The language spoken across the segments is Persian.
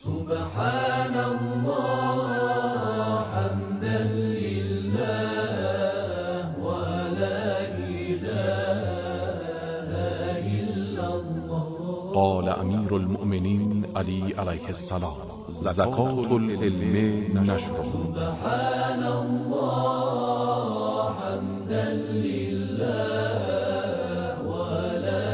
سبحان الله حمدا لله ولا إله إلا الله. قال امیر المؤمنین علی علیه السلام: زکات العلم نشره. سبحان الله حمدا لله ولا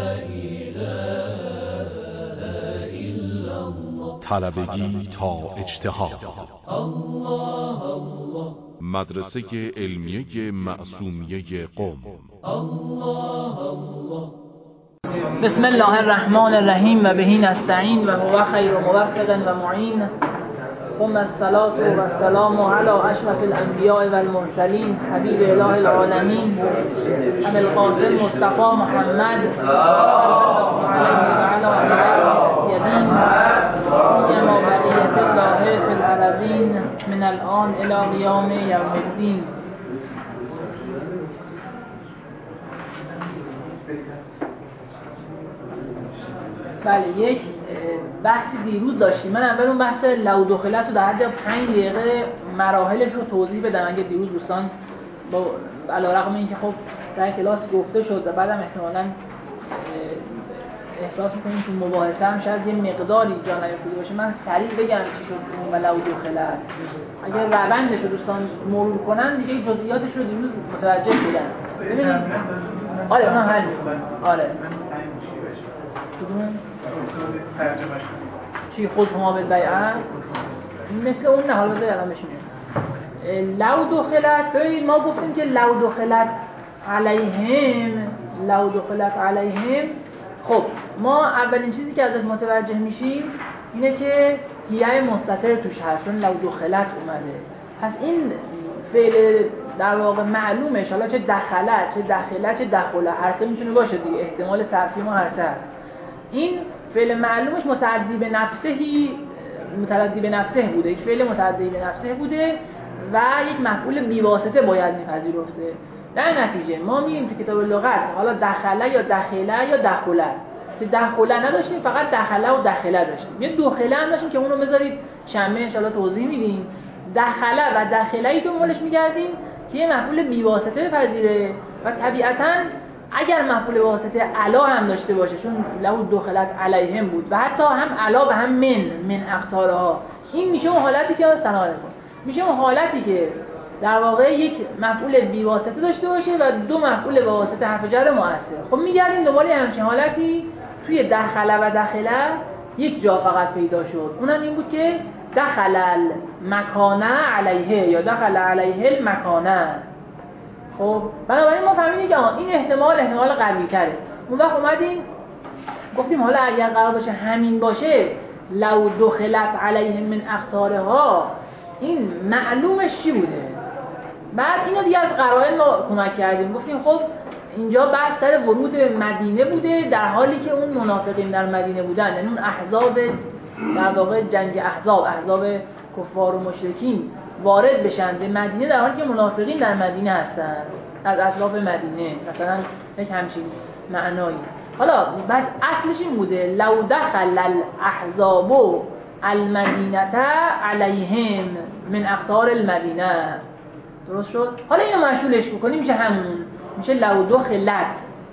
إله إلا الله. طلبگی تا اجتهاد. الله الله. مدرسه علمیه معصومیه قم. الله الله. بسم الله الرحمن الرحیم و بهی نستعین و هو خیر موفق و معین. ثم الصلاة و السلام علی اشرف الانبیاء و المرسلین حبیب اله العالمین ابی القاسم مصطفى محمد علیه و علی آله یدین سیما بقیت الله فی الارضین من الان الی قیام یوم الدین. بله، یک بحثی دیروز داشتیم. من اول اون بحث لو دخلت رو در حد 5 دقیقه مراحلش رو توضیح بدم اگه دیروز دوستان با علیرغم اینکه خب در کلاس گفته شد و بعدم احتمالاً احساس می‌کنیم تو مباحثه هم شاید یه مقداری جا نیفتاده باشه، من سریع بگم چی شد اون لو دخلت. اگر روندش رو دوستان مرور کنن دیگه جزئیاتش رو دیروز متوجه شدن. ببینید آره اونم حل می‌کنه. آره کدوم چی خود هما بالبیعه مثل اون نه. حالا بذار الان بهش میرسیم. لو دخلت، ببینید ما گفتیم که لو دخلت علیهم. خب ما اولین چیزی که ازش متوجه میشیم اینه که هیئه مستتر توش هست، چون لو دخلت اومده. پس این فعل در واقع معلومش، حالا چه دخلت چه دخله چه دخله هر سه میتونه باشه دیگه، احتمال صرفی ما هر سه هست. این فعل معلومش متعدی به نفسه بوده، یک فعل متعدی به نفسه بوده و یک مفعول بیواسطه باید میپذیرفته. در نتیجه ما میریم تو کتاب لغت حالا دخله یا دخله یا دخله، که دخله نداشتیم، فقط دخله و دخله داشتیم. یه دخله هم داشتیم که اون رو بذارید شنبه ان شاء الله توضیح میدیم. دخله و دخله‌ای دنبالش میگردیم که یه مفعول بیواسطه بپذیره و طبیعتاً اگر مفعول واسطه علا هم داشته باشه، چون لو دخلت علیهم بود و حتی هم علا و هم من اقطارها، این میشه اون حالتی که استناد کن، میشه اون حالتی که در واقع یک مفعول بی واسطه داشته باشه و دو مفعول با واسطه حرف جر مؤثر. خب میگردیم دنبال همچین حالتی توی دخله و دخله یک جا فقط پیدا شد، اونم این بود که دخل المکانه علیه یا دخل علیه المکانه. خب بنابراین ما فهمیدیم که این احتمال قوی تره. اون وقت اومدیم گفتیم حالا اگر قرار باشه همین باشه لو دخلت علیهم من اقطارها، این معلومش چی بوده؟ بعد اینو دیگه از قرائن ما کمک کردیم، گفتیم خب اینجا بحث سر ورود مدینه بوده در حالی که اون منافقین در مدینه بودن، یعنی اون احزاب در واقع جنگ احزاب کفار و مشرکین وارد بشن به مدینه در حالی که منافقین در مدینه هستن از اطراف مدینه، مثلا یک همچین معنایی. حالا بس اصلش این بوده لو دخل الاحزاب المدینه علیهم من اقطار المدینه. درست شد؟ حالا اینو مشمولش بکنیم میشه همون، میشه لو دخلت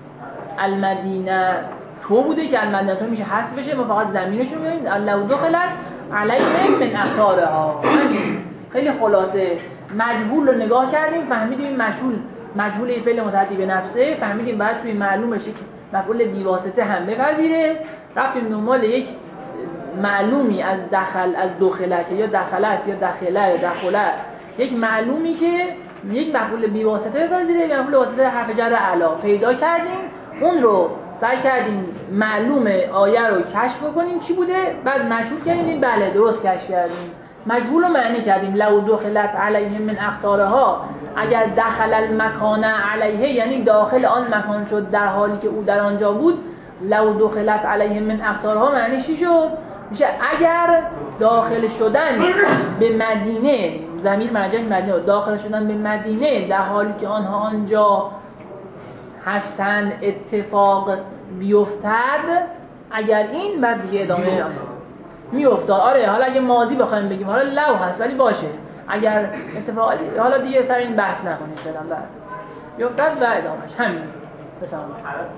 المدینه تو بوده که المدینه تو میشه حذف بشه، ما فقط زمینش رو میاریم لو دخلت علیهم من اقطارها. خیلی خلاصه مجهول رو نگاه کردیم، فهمیدیم این مجهول فعل متعدی به نفسه، فهمیدیم بعد توی معلومش یک مفعول بی واسطه هم بپذیره، رفتیم دنبال یک معلومی از دخله یا دخلت یا دخله یا دخله، یک معلومی که یک مفعول بی واسطه بپذیره، مفعول واسطه حرف جر علا پیدا کردیم، اون رو سعی کردیم معلوم آیه رو کشف بکنیم چی بوده، بعد مشهور کردیم بله درست کشف کردیم، مجهول رو معنی کردیم لو دخلت علیهم من اقطارها، اگر دخل المکان علیه یعنی داخل آن مکان شد در حالی که او در آنجا بود، لو دخلت علیهم من اقطارها معنی چی شد؟ میشه اگر داخل شدن به مدینه، ضمیر مرجع مدینه، داخل شدن به مدینه در حالی که آنها آنجا هستند اتفاق بیفتد، اگر این بعد دیگه ادامه میافتاد. آره حالا اگه ماضی بخوایم بگیم حالا لو هست ولی باشه، اگر اتفاقی حالا دیگه سر این بحث نکنیم فعلا بعد میافتاد و ادامهش همین. بفرمایید.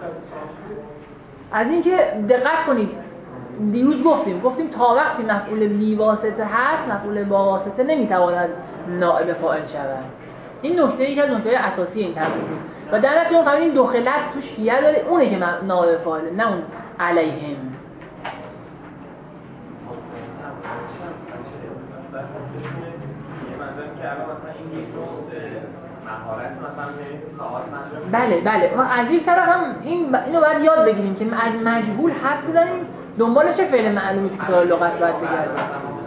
از اینکه دقت کنید دیروز گفتیم تا وقتی مفعول بی واسطه هست مفعول با واسطه نمیتواند نائب فاعل شود. این نکته یکی از نکته اساسی این تفسیر و در نتیجه اون فهمیدیم دخلت توش فیه داره، اونه که نائب فاعله نه اون علیهم. بله ما از یک طرف هم اینو باید یاد بگیریم که از مجهول حد بزنیم دنبال چه فعل معلومی تو کتاب لغت باید بگردیم.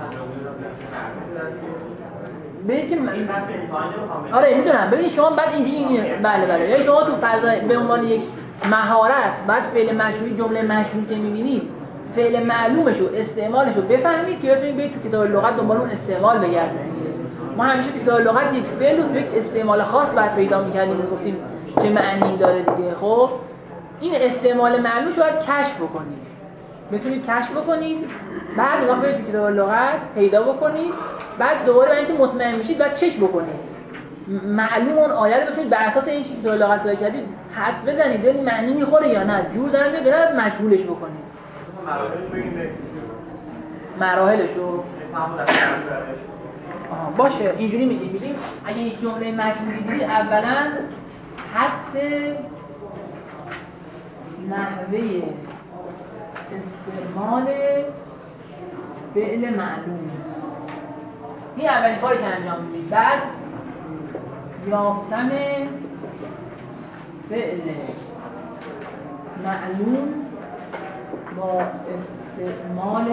ببینید که آره میدونم. ببینید شما بعد اینجوری بله یعنی شما تو فضای به عنوان یک مهارت بعد فعل مجهولی جمله مجهول که می‌بینید فعل معلومش و استعمالش رو بفهمید که بتونید برید تو کتاب لغت دنبال اون استعمال بگردید. ما همیشه تو کتاب لغت یک فعل رو تو یک استعمال خاص بعد پیدا می‌کردیم میگفتیم چه معنی داره دیگه. خب این استعمال معلومش رو باید کشف بکنید، بتونید کشف بکنید، بعد اون برید تو کتاب لغت پیدا بکنید، بعد دوباره برای اینکه مطمئن میشید بعد چک بکنید معلوم اون آیه رو بتونید بر اساس این چیزی که تو لغت پیدا کردید حدس بزنید ببینید معنی میخوره یا نه، جور داره میاد بعد مجهولش بکنید. مراحلشو باشه اینجوری میگیم اگه یک جمله مجهولی دیدید اولا حدس نحوه استعمال فعل معلوم، این اولین کاری که انجام میدید. بعد یافتن فعل معلوم با استعمال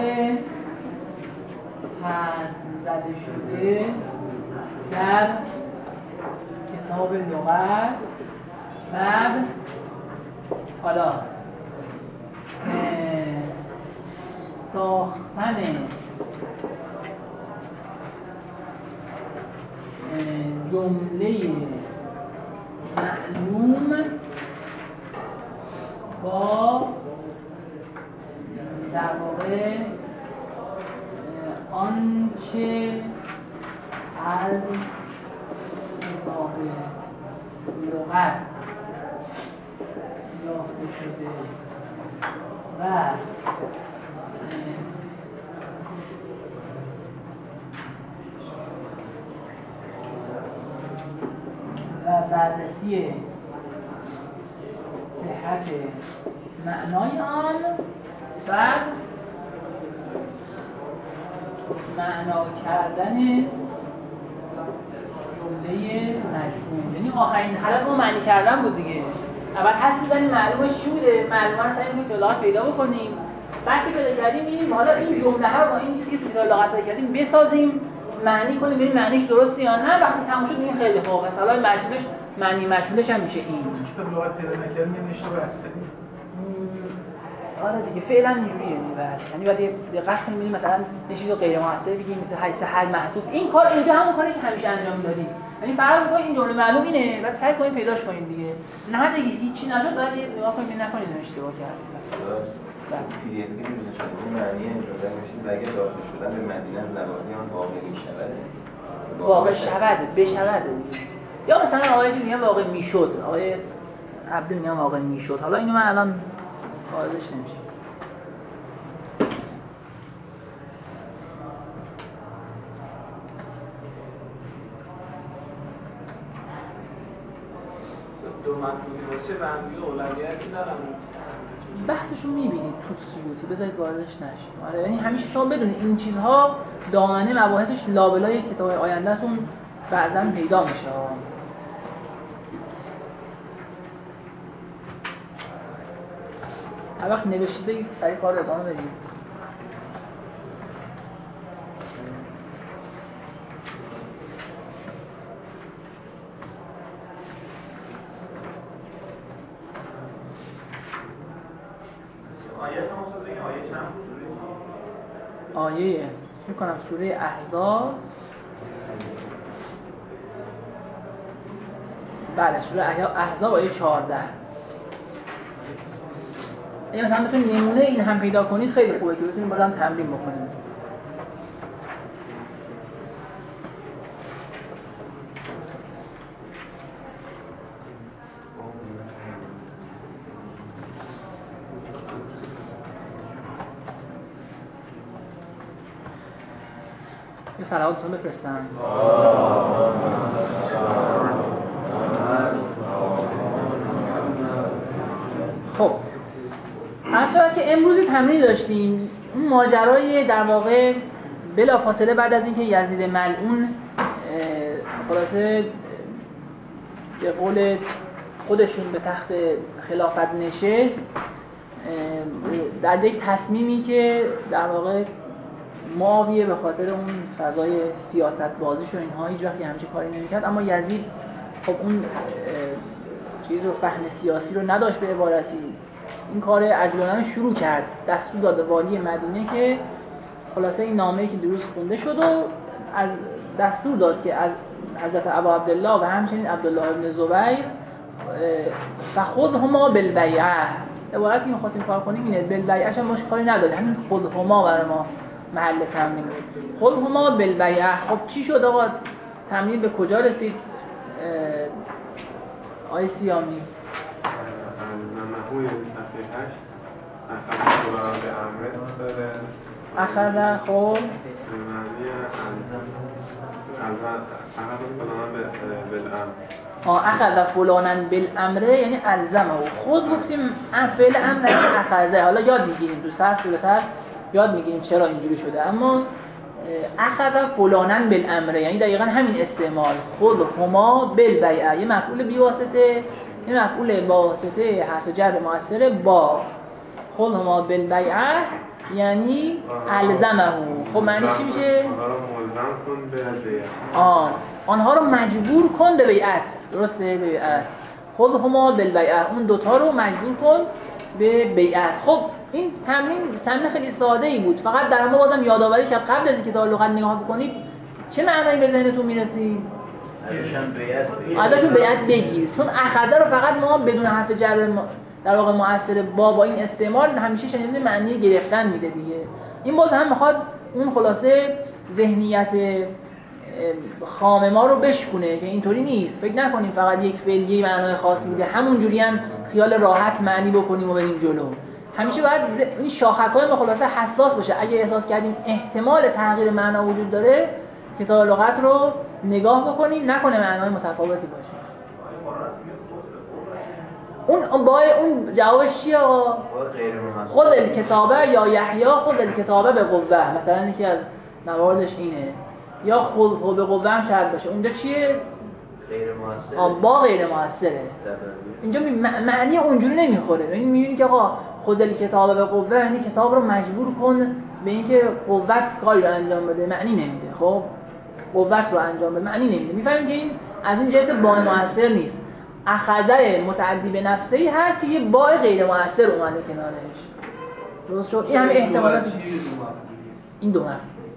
حذف زده شده در کتاب لغت. بعد حالا ساختن جمله معلوم با در واقع آنچه از کتاب لغت یافته شده و بررسی صحت معنای آن و معنا کردن جمله مجموع. یعنی آخرین حالت ما معنی کردن بود دیگه. اول حس می‌زنیم معلومش چی بوده، معلومه رو سعی کنیم لغت پیدا بکنیم، بعد که پیدا کردیم می‌بینیم حالا این جمله ها رو با این چیزی که تو لغت پیدا کردیم بسازیم، معنی کنیم، ببینیم معنیش درسته یا نه. وقتی تموم شد می‌بینیم خیلی خوب مثلا مجموعش معنی مجموعش هم میشه این. تو لغت پیدا نکردیم یه اشتباه هست. آره دیگه فعلا اینجوریه یعنی بعد دقت کنیم ببینیم مثلا یه چیزو غیر موثر بگیم مثل حیث حل محسوب. این کار اینجا همون کاری که همیشه انجام میدادیم، یعنی فرض کنید این جمله معلوم اینه بعد سعی کنیم پیداش کنیم دیگه. نه دیگه هیچی نشد بعد یه نگاه کنیم نکنید اشتباه کردیم. پی دی اف می‌بینید چون معنی این جمله میشه اگه داخل شدن به مدینه نبردی آن واقع میشود. واقع شود بشود یا مثلا آقای دیگه واقع میشد، آقای عبد میگم واقع میشد. حالا اینو من الان واضحش نمیشه. دو مفعولی باشه و هم اولویتی دارن. بحثشو میبینید تو سیوطی، بذارید واردش نشیم. آره یعنی همیشه شما بدونید این چیزها دامنه مباحثش لابلای کتاب آیندهتون بعضا پیدا میشه. هر وقت نوشید بگید سریع کار رو ادامه بدید. آیه فکر کنم سوره احزاب. بله سوره احزاب آیه 14. اگه مثلا بتونید نمونه این هم پیدا کنید خیلی خوبه که بتونید بازم تمرین بکنید. به صلواتتون بفرستم. خب اصلا که امروزی تمرین داشتیم اون ماجرای در واقع بلافاصله بعد از اینکه یزید ملعون خلاصه به قول خودشون به تخت خلافت نشست، در یک تصمیمی که در واقع معاویه به خاطر اون فضای سیاست بازیش و اینها هیچ وقت همچین کاری نمی‌کرد، اما یزید خب اون چیز رو فهم سیاسی رو نداشت به عبارتی، این کار عجولانه شروع کرد، دستور داد والی مدینه که خلاصه این نامه‌ای که دیروز خونده شد و از دستور داد که از حضرت ابا عبدالله و همچنین عبدالله ابن زبیر فخذهما بالبیعه، عبارتی می‌خواستیم کار کنیم اینه، بالبیعه هم مش کاری نداره، همین خذهما برای ما محل تمرین بود. خذهما بالبیعه. خب چی شد آقا؟ تمرین به کجا رسید؟ آی سیامی اخذ خب اخذ فلانن بالامر یعنی الزمه. خود گفتیم فعل امر یعنی اخذه. حالا یاد میگیریم تو سر یاد میگیریم چرا اینجوری شده، اما اخذ فلانن بالامر یعنی دقیقاً همین استعمال. خود هما بالبیعه یه مفعول بی واسطه، یه مفعول با واسطه حرف جر مؤثر با. خود هما بالبیعه یعنی الزمه. خب معنی چی میشه؟ آنها رو مجبور کن به بیعت. درسته؟ به بیعت. خود هما بالبیعه، اون دوتا رو مجبور کن به بیعت. خب این تمرین خیلی ساده ای بود، فقط در ما بازم یادآوری کرد قبل از اینکه کتاب لغت نگاه بکنید چه معنایی به ذهنتون میرسید؟ ازشون بیعت بگیر، چون اخذه رو فقط ما بدون حرف جر در واقع مؤثر با این استعمال همیشه شنیدیم معنی گرفتن میده دیگه. این باز هم میخواد اون خلاصه ذهنیت خام ما رو بشکونه که اینطوری نیست، فکر نکنیم فقط یک فعل یه معنای خاص میده همون جوری هم خیال راحت معنی بکنیم و بریم جلو. همیشه باید این شاخک‌های ما خلاصه حساس باشه. اگه احساس کردیم احتمال تغییر معنا وجود داره کتاب لغت رو نگاه بکنیم، نکنه معنای متفاوتی باشه. اون جوابش چیه آقا؟ خود الکتابه یا یحیی خود الکتابه به قوه، مثلا یکی از مواردش اینه، یا خود به قوه هم شاید باشه. اونجا چیه؟ غیر مؤثر. با غیر مؤثره. اینجا معنی اونجوری نمیخوره. یعنی میبینی که آقا خود الکتابه به قوه یعنی کتاب رو مجبور کن به اینکه قوت کاری رو انجام بده، معنی نمیده. خب قوت رو انجام بده معنی نمیده. میفهمیم که این از این جهت با مؤثر نیست. اخذه متعدی به نفسه‌ای هست که یه باء غیر مؤثر اومده کنارش. درست شد؟ این همه احتمالات این دو مفهوم.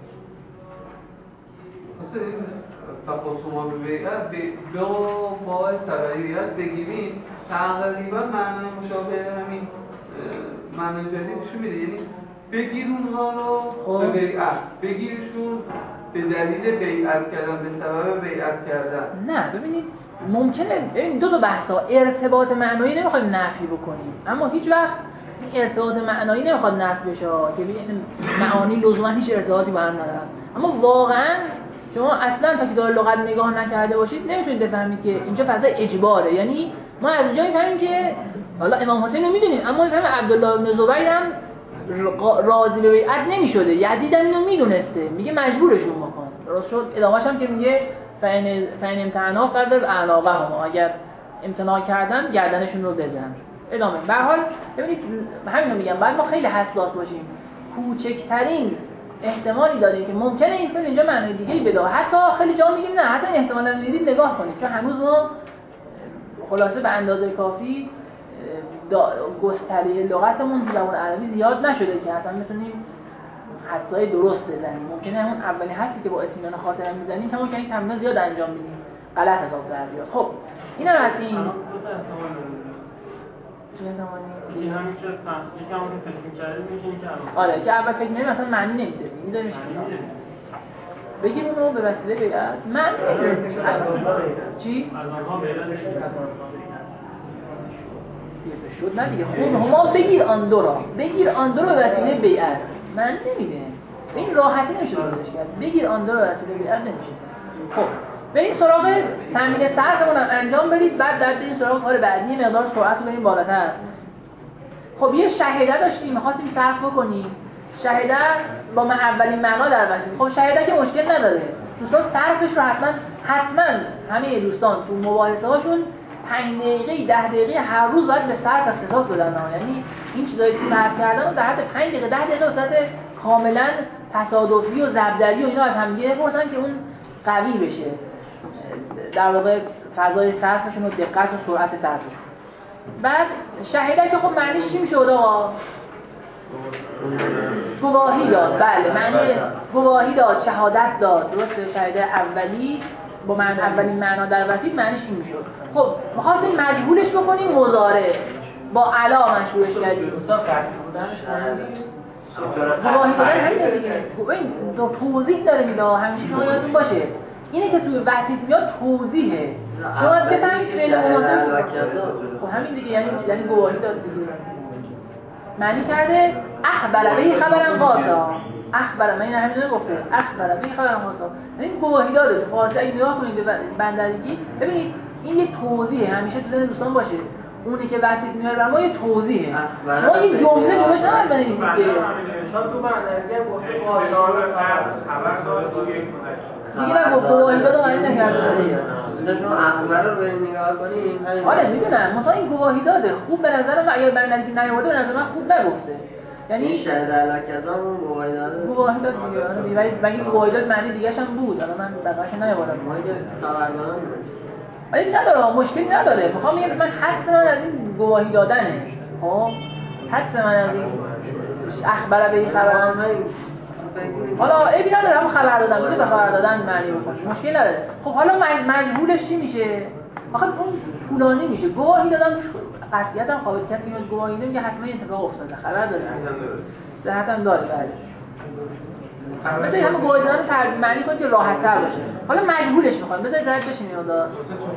مثلا این تفاصیل به بیعت دو باء سراییت بگیریم تقریبا معنی مشابه همین معنی جدیدشو میده، یعنی بگیر اونها رو به بیعت، بگیرشون به دلیل بیعت کردن، به سبب بیعت کردن. نه ببینید ممکنه ببینید دو تا بحثا، ارتباط معنایی نمیخوایم نفی بکنیم، اما هیچ وقت این ارتباط معنایی نمیخواد نفی بشه که ببینید معانی لزوما هیچ ارتباطی با هم ندارن. اما واقعا شما اصلا تا که دار لغت نگاه نکرده باشید نمیتونید بفهمید که اینجا فضا اجباره. یعنی ما از اینجا میفهمیم که حالا امام حسین رو میدونیم، اما میفهمیم عبدالله بن زبیر هم راضی به بیعت نمیشده، یزید هم اینو میدونسته، میگه مجبورشون بکن. درست شد؟ ادامه‌اش هم که میگه فین امتحانا فضل اعناقهم، اگر امتناع کردن گردنشون رو بزن. ادامه. به هر حال ببینید همین میگم بعد ما خیلی حساس باشیم. کوچکترین احتمالی داره که ممکنه این فعل اینجا معنی دیگه‌ای بده. حتی خیلی جا میگیم نه، حتی این احتمالا رو دیدید نگاه کنید، چون هنوز ما خلاصه به اندازه کافی گستره لغتمون تو زبان عربی زیاد نشده که اصلا بتونیم حدسای درست بزنیم. ممکنه همون اولی حدسی که با اطمینان خاطر میزنیم کما که این تمرین زیاد انجام میدیم غلط حساب در بیاد. خب اینا از این چه زمانی دیگه همین که یکم فکر می‌کردیم میشه این که آره که اول فکر نمی‌کنیم مثلا معنی نمیده، میذاریمش کنار. بگیم اون رو به وسیله بیعت معنی چی؟ از آنها بیعت شد نه دیگه. خود هما بگیر آن دو را، بگیر آن دو را به وسیله بیعت معنی نمیده. این راحتی نمیشه درستش کرد. بگیر آن دو وسیله بیاد نمیشه. خب بریم سراغ تمرین صرفمون هم انجام بدید، بعد بریم سراغ کار بعدی، مقدار سرعت رو بریم بالاتر. خب یه شهیده داشتیم می‌خواستیم صرف بکنیم. شهیده با اولین معنا در وسیل. خب شهیده که مشکل نداره. دوستان صرفش رو حتما همه دوستان تو مباحثه هاشون 5 دقیقه 10 دقیقه هر روز باید به صرف اختصاص بدن. یعنی این چیزایی که صرف کردن رو در حد 5 دقیقه 10 دقیقه وسط کاملا تصادفی و ضربدری و اینا از هم دیگه بپرسن که اون قوی بشه. در واقع فضای صرفشون و دقت و سرعت صرفشون. بعد شهیده که خب معنیش چی میشه آقا؟ گواهی داد. بله معنی گواهی داد، شهادت داد. درسته؟ شهیده اولی با معنی اولین معنا در وسیط معنیش این میشه. خب می‌خواستیم مجهولش بکنیم مضارع با علا مشهورش کردیم. گواهی دادن همینه دیگه. این دو توضیح داره میده، همیشه شما یادتون باشه اینه که توی وسیط میاد توضیحه. شما باید بفهمید فعل مناسب. خب همین دیگه، یعنی گواهی داد دیگه. معنی کرده اخبر به خبرن قاطع. اخبر، من این همین رو گفته، اخبر به خبرن قاطع. یعنی گواهی داده. تو فارسی اگه نگاه کنید بندرگی ببینید این یه توضیحه، همیشه تو ذهن دوستان باشه. اونی که وسیط میاره برای ما یه توضیحه. شما این جمله جملهش نباید بنویسید که شما تو بندرگی گفته خبر داد تو یک دیگه نگفت گواهی داد و معنی نکرده دیگه. شما اخبار رو بریم نگاه کنیم. آره میدونم، منتها این گواهی داده. خوب به نظر من اگر بندرگی نیاورده به نظر من خوب نگفته. یعنی شهید علاکزام گواهی داده. گواهی داد دیگه. آره دیگه ولی گواهی داد معنی دیگه هم بود. الان من بقیه‌اش نیاوردم. خبرداران ولی نداره، مشکلی نداره. میخوام بگم من حدس من از این گواهی دادنه. خب حدس من از این اخبار به این خبر حالا عیبی نداره، هم خبر دادن میشه به خبر دادن معنی بکنه، مشکل نداره. خب حالا مجهولش چی میشه؟ آخه اون فلانی میشه. گواهی دادن قطعیت هم خواهد کسی میاد گواهی نمیگه حتما این اتفاق افتاده، خبر داره، صحت هم داره. بله بذارید همه گواهی دادن رو معنی کنید که راحت تر باشه. حالا مجهولش میخواد بذارید رد بشیم یه مقدار.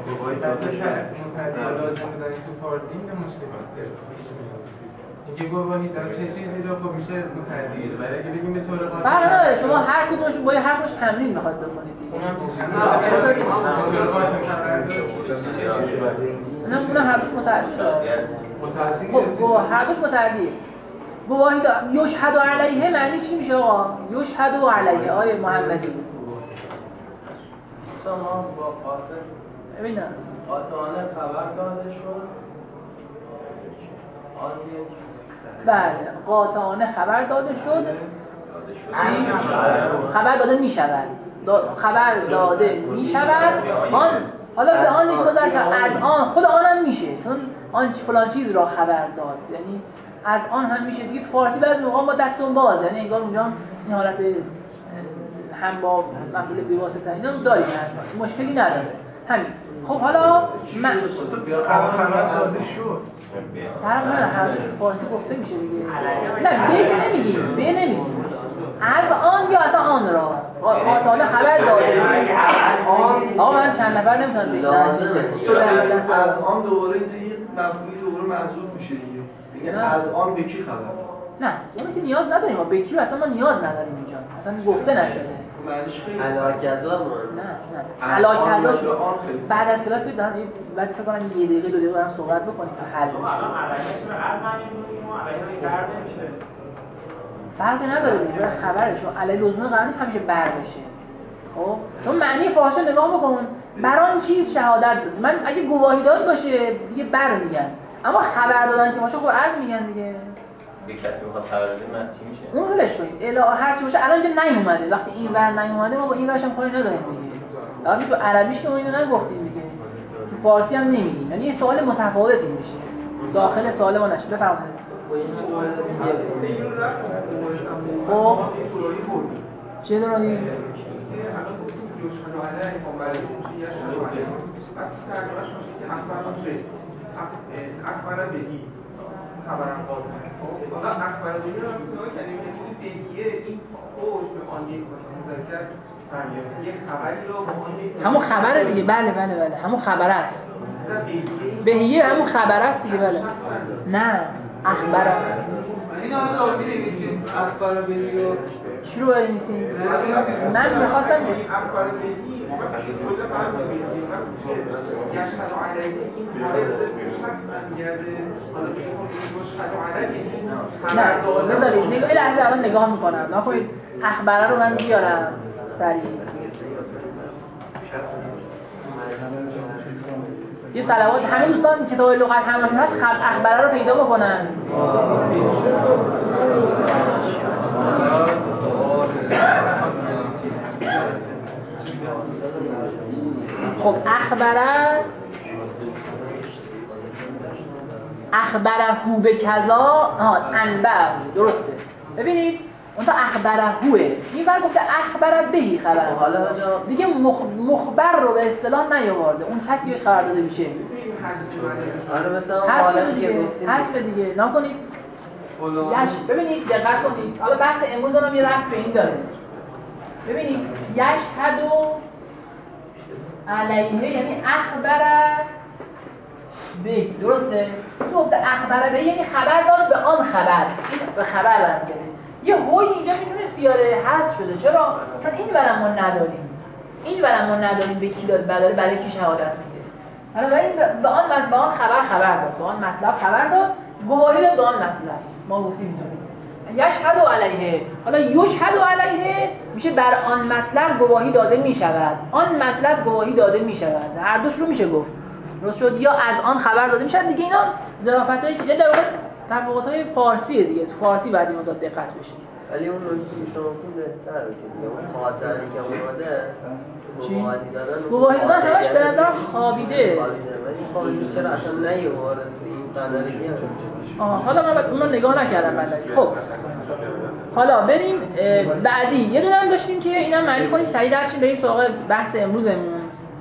اینکه گواهی داره چه چیزی رو خب میشه متعدیه، ولی اگه بگیم به طور قاطع فرق نداره، شما هر کدومش با یه حرفش تمرین میخواد بکنید دیگه. اونم هر دوش متعدیه. خب هر دوش متعدیه. گواهی داد یشهد علیه معنی چی میشه آقا؟ یشهد علیه آیه محمدی. شما با قاطع ببینم قاطعانه خبر داده شد. بله قاطعانه خبر داده شد. چی؟ خبر داده می شود. خبر داده می شود. آن حالا به آن یک گذار که از آن خود آنم میشه، چون آن فلان چیز را خبر داد، یعنی از آن هم میشه. دیگه فارسی بعضی موقع ما دستون باز، یعنی انگار اونجا این حالت هم با مفعول بی واسطه اینا داریم، مشکلی نداره. همین. خب حالا من فرق نداره، هر دوش فارسی گفته میشه دیگه. نه به که نمیگیم، به نمیگیم. از آن یا از آن را قاطعانه خبر داده. آقا من چند نفر نمیتونن بیشتر از آن دوباره اینجا یه مفعولی دوباره محذوف میشه دیگه. از آن به کی خبر؟ نه یعنی که نیاز نداریم، ما به کی اصلا ما نیاز نداریم اینجا، اصلا گفته نشده. معنیش خیلی علاکزا نه علاکزاش بعد از کلاس بدم بعد فکر کنم یه دقیقه دو دقیقه هم صحبت بکنیم تا حل بشه. فرقی نداره دیگه، خبرش و علی لزوم قرار نیست همیشه بر بشه. خب چون معنی فاحشه نگاه بکن، بر آن چیز شهادت داد. من اگه گواهی داد باشه دیگه بر میگن، اما خبر دادن که باشه خب از میگن دیگه. به کسی میخواد خبر بده من چی میشه؟ اون ولش کنید. الا هر چی باشه الان که نیومده، وقتی این ور نیومده ما با این ورش هم کاری نداریم دیگه. وقتی تو عربیش که ما اینو نگفتیم دیگه، تو فارسی هم نمیگیم. یعنی یه سوال متفاوتی میشه داخل سوال ما نشه. بفرمایید. خب چه دارایی؟ اخبار بگی خبرم قاطع. واقعا اخبار بگی رو نگاه کردیم که این بگیه این خوش به آن یک مذکر فهمیده. یک خبری رو به آن یک همون خبره دیگه. بله همون خبر است. بهیه همون خبر است دیگه. بله نه اخبار این حالا می‌نویسیم اخبار بهی رو چی رو باید نیستیم؟ من میخواستم اخبار بهی کل فرض می‌بینیم یشهد علیه این حاله روش هست برمیگرده حالا که یشهد علیه این نه بذارید یه لحظه الان نگاه میکنم نکنید اخباره رو من بیارم سریع یه صلوات همه دوستان کتاب لغت همشون هست اخباره رو پیدا بکنن خب اخبره به کذا انبع درسته ببینید اون تا اخبرهوه این ور گفته اخبر بهی خبر حالا دیگه مخبر رو به اصطلاح نیاورده اون کسی که بهش خبر داده میشه آره مثلا حذف دیگه نکنید ببینید دقت کنید حالا بحث امروز هم یه رفت به این داره ببینید یشهد علیه یعنی اخبر به درسته تو اخبر به یعنی خبر داد به آن خبر این به خبر برمیگرده یه هوی اینجا میتونست بیاره حذف شده چرا مثلا این برام ما نداریم به کی داد برای کی شهادت میده حالا این به آن خبر داد به آن مطلب خبر داد گواهی داد به آن مطلب ما گفتیم یشهد علیه حالا یشهد علیه میشه بر آن مطلب گواهی داده میشود آن مطلب گواهی داده میشود هر دوش رو میشه گفت درست شد یا از آن خبر داده میشد دیگه اینا ظرافتایی که در واقع تفاوت‌های فارسیه دیگه تو فارسی بعد اینو دقت بشه ولی اون نکته شما بهتره که دیگه اون خاصری که اومده گواهی دادن همش به نظر خوابیده ولی چرا اصلا نیوارد این قدری حالا من اونو نگاه نکردم بندگی خب حالا بریم بعدی یه دونه هم داشتیم که اینم معنی کنیم سریع درچیم بریم سراغ بحث امروزمون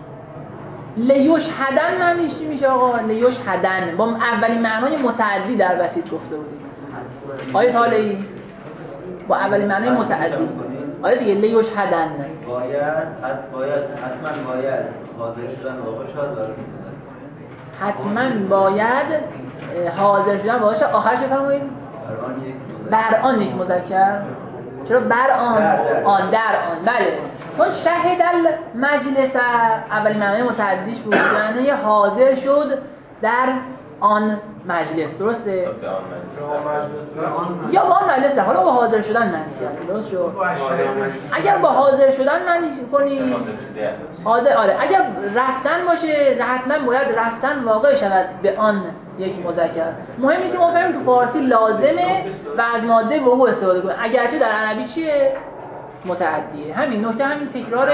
لیشهدن معنیش چی میشه آقا؟ لیشهدن با اولین معنای متعدی در بسیط گفته بودیم آیه حالی با اولین معنای متعدی آره دیگه لیشهدن باید حتما باید حاضر شدن واقع شاد داره حتما باید حاضر شدن واقعش آخرش بفرمایید بر آن یک مذکر چرا بر آن در آن بله چون شهد المجلس اولین معنی متعدیش بود یعنی حاضر شد در آن مجلس درسته؟ یا با آن مجلس حالا با حاضر شدن معنی کرد درست شد؟ اگر با حاضر شدن معنی کنی آره اگر رفتن باشه حتما باید رفتن واقع شود به آن یک مذکر مهم اینه که ما فهمیم تو فارسی لازمه و از ماده به او استفاده کنیم اگرچه در عربی چیه؟ متعدیه همین نکته همین تکرار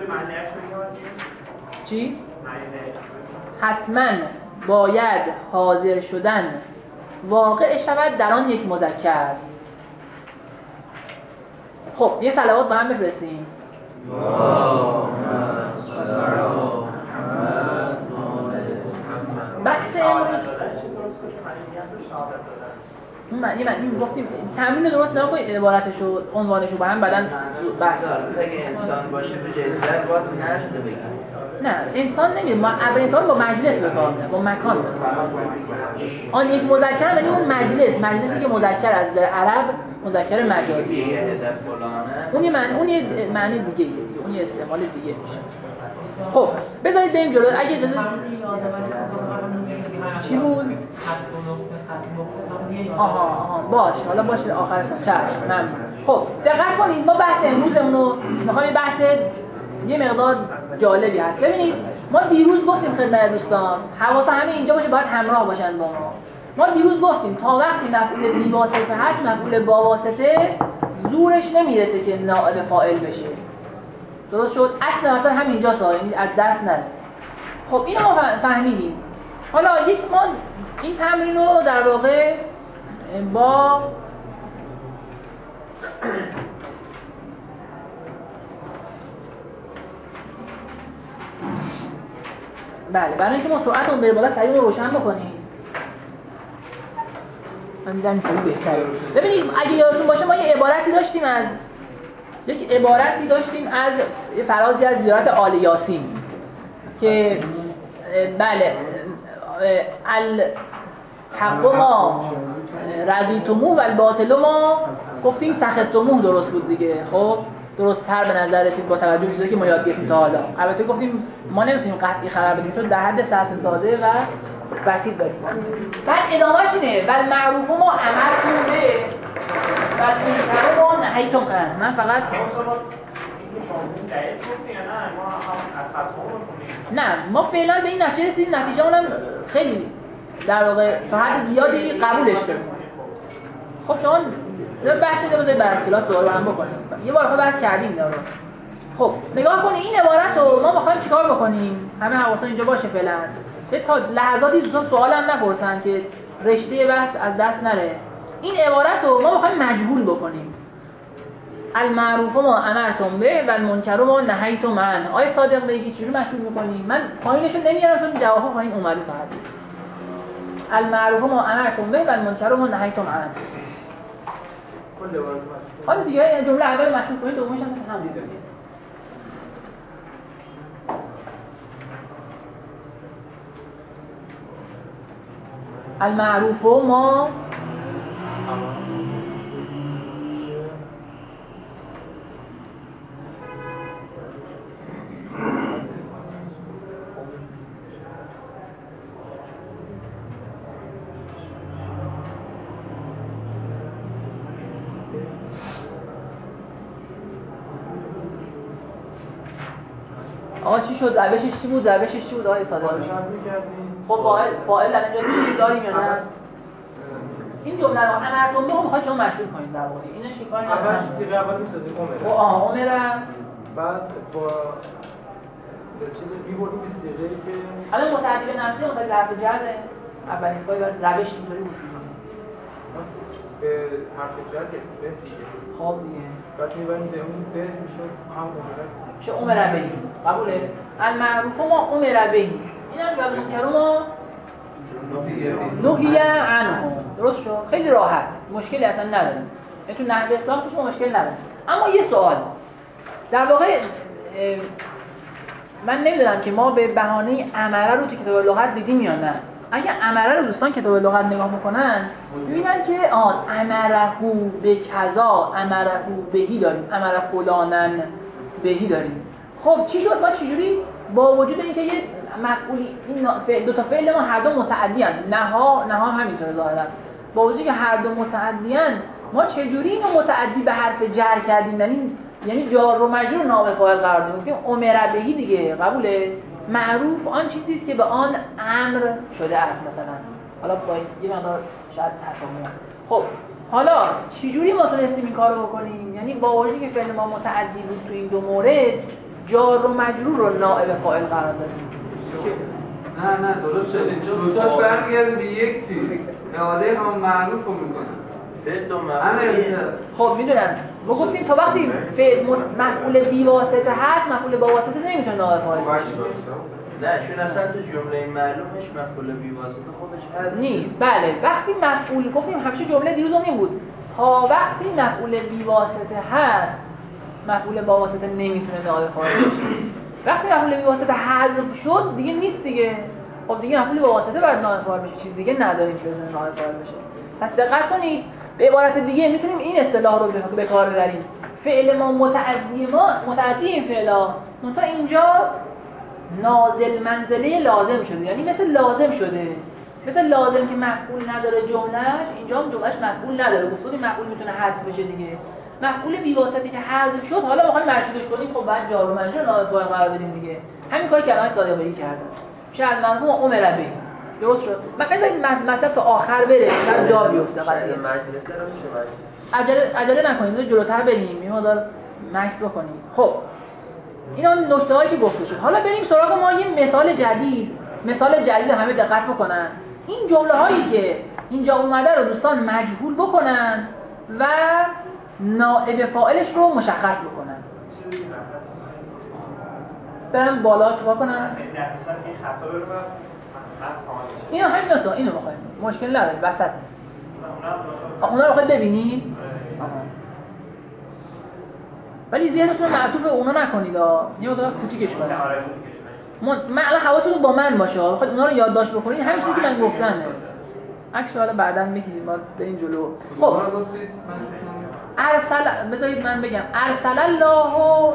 چی؟ حتما باید حاضر شدن واقع شود در آن یک مذکر خب یه صلوات با هم بفرستیم بحث این گفتیم تمرین درست نکنید عبارتشو عنوانشو با هم بعدن بحث اگه انسان باشه به جزر باید نشده بگیم نه انسان نمیده ما اول انسان با مجلس بکار میده با مکان آن یک مذکر ولی اون مجلسی که مذکر از عرب مذکر مجازی اون یه معنی دیگه اون یه استعمال دیگه میشه خب بذارید بریم جلو اگه اجازه چی بود آها باش حالا باشه آخر چشم ممنون خب دقت کنید ما بحث امروزمون رو میخوایم بحث یه مقدار جالبی هست ببینید ما دیروز گفتیم خدمت دوستان حواس همه اینجا باشه باید همراه باشن با ما دیروز گفتیم تا وقتی مفعول بی واسطه هست مفعول با واسطه زورش نمیرسه که نائب فاعل بشه درست شد اصلا مثلا همینجا یعنی از دست نره خب اینو ما فهمیدیم حالا ما این تمرین رو در واقع با بله برای اینکه ما سرعتمون به بالا سریع روشن بکنیم من می‌ذارم اینطوری بهتره ببینید اگه یادتون باشه ما یه عبارتی داشتیم از فرازی از زیارت آل یاسین که بله الحق ما رضیتموه و الباطل ما گفتیم سخطتموه درست بود دیگه. خب درست تر به نظر رسید با توجه به چیزایی که ما یاد گرفتیم تا حالا. البته گفتیم ما نمیتونیم قطعی خبر بدیم چون در حد سطح ساده و بسیط داریم. بعد ادامهش اینه ول معروف ما امرتون به ول منکر ما نهیتم عنه. من فقط نه ما فعلا به این نتیجه رسیدیم، نتیجه اونم خیلی در واقع تا حد زیادی قبولش داریم. خب شما بحث اینو بذارید برای کلاس دوباره هم بکنیم. یه بار خب بحث کردیم دارو. خب نگاه کنید این عبارت رو ما می‌خوایم چیکار بکنیم؟ همه حواسا اینجا باشه فعلا. تا لحظاتی دوستان سوال هم نپرسن که رشته بحث از دست نره. این عبارت رو ما می‌خوایم مجهول بکنیم. المعروف ما امرتم به و المنکر ما نهیتم عنه. آیه صادق بگی چجوری مشهور می‌کنیم؟ من پایینشو نمیارم چون جوابا پایین اومده صاحبی. المعروف ما امرتم به و المنکر ما نهیتم عنه. حالا دیگه جمله اول مشهور کنید دومش هم مثل هم دیگه. المعروف ما آقا چی شد؟ روشش چی بود؟ آقای صادق. خب فاعل در اینجا چی داریم یا نه؟ این جمله رو امرتون به میخواد شما مشهور کنید در واقع. اینش که کاری نداره. اول میسازیم عمره. عمره. بعد با چیز می‌بردیم استیقالی که الان متعدی به نفسه متعدی به حرف جره. اولین کاری باید روش اینطوری بود. به حرف جر که به دیگه. خب دیگه. بعد می‌بریم به اون به میشه هم عمره. چه عمره بهی قبوله؟ المعروف ما عمره بهی. اینم جواب منکر ما نهی عنه. درست شد؟ خیلی راحت. مشکلی اصلا نداریم. تو نحوه ساختش ما مشکل نداریم. اما یه سوال. در واقع من نمیدونم که ما به بهانه امره رو تو کتاب لغت دیدیم یا نه. اگه امره رو دوستان کتاب لغت نگاه میکنن میبینن که امره به کذا، امره بهی داریم، امره فلانن بهی داریم. خب چی شد؟ ما چجوری با وجود اینکه یه مفعولی این دو تا فعل ما هر دو متعدی ان، نها هم همینطوره ظاهرا، با وجودی که هر دو متعدی ان ما چجوری اینو متعدی به حرف جر کردیم؟ یعنی جار و مجرور نام فاعل قرار دادیم. گفتیم امر بهی دیگه. قبوله؟ معروف آن چیزی است که به آن امر شده است مثلا. حالا با یه مقدار شاید تفاهم. خب حالا چجوری ما تونستیم این کارو بکنیم؟ یعنی با وجودی که فعل ما متعدی بود تو این دو مورد جار و مجرور رو نائب فاعل قرار دادیم. نه درست شد. اینجا دوتاش برمیگرده به یک چیز. اعاده هم معروف رو میکنن. خب میدونن ما گفتیم تا وقتی مفعول بی واسطه هست مفعول با واسطه نمیتونه نائب فاعل باشه. نه چون اصلا تو جمله معلومش مفعول بی واسطه خودش هست نیست. بله وقتی مفعول گفتیم همیشه جمله دیروزم این بود تا وقتی مفعول بی واسطه هست مفعول با واسطه نمیتونه نائب فاعل باشه. وقتی مفعول بی واسطه حذف شد دیگه نیست دیگه. خب دیگه مفعول با واسطه باید نائب فاعل بشه، چیز دیگه نداریم که بتونه نائب فاعل بشه. پس دقت کنید به عبارت دیگه میتونیم این اصطلاح رو به کار ببریم. فعل ما متعدی این فعلا منتها اینجا نازل منزله لازم شده، یعنی مثل لازم شده، مثل لازم که مفعول نداره جملهش، اینجا هم جملهش مفعول نداره. گفتیم مفعول میتونه حذف بشه دیگه. مفعول بی واسطه‌ای که حذف شد حالا میخوایم مجهولش کنیم، خب بعد جار و مجرور نائب فاعل قرار بدیم دیگه. همین کاری که الان صادقی کرده. میشه المرفوع امر به. درست شد. من بذارید مطلب تا آخر بره بعد جا بیفته قضیه. مجلسه رو میشه عجله نکنید، جلوتر بریم، یه مقدار مکث بکنیم. خب اینا نکته‌هایی که گفته شد. حالا بریم سراغ ما یه مثال جدید همه دقت بکنن. این جمله‌هایی که اینجا اومده رو دوستان مجهول بکنن و نائب فاعلش رو مشخص بکنن. برم بالا چیکار کنن؟ اینو اینو می‌خوایم. مشکل نداره، وسطه. اونا رو خود ببینید. ولی ذهنتون رو معطوف اونا نکنید. یه مقدار کوچیکش کنید. من الان حواستون با من باشه. بخواید اونا رو یادداشت بکنید، همین چیزی که من گفتم. عکس حالا بعداً می‌گیریم ما بریم جلو. خب ارسل، بذارید من بگم ارسل الله،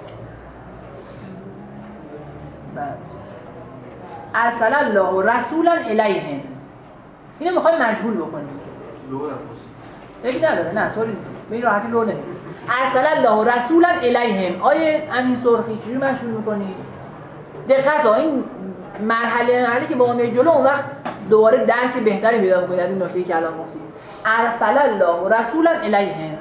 ارسل الله رسولا الیهم، اینو میخوایم مجهول بکنیم. نداره، نه طوری نیست، به این راحتی لو نمیده. ارسل الله رسولا الیهم، آیه همین سرخی چجوری مجهول میکنی؟ دقت این مرحله که با اون جلو، اون وقت دوباره درک بهتری پیدا می‌کنید از این نکته‌ای که الان گفتیم. ارسل الله رسولا الیهم،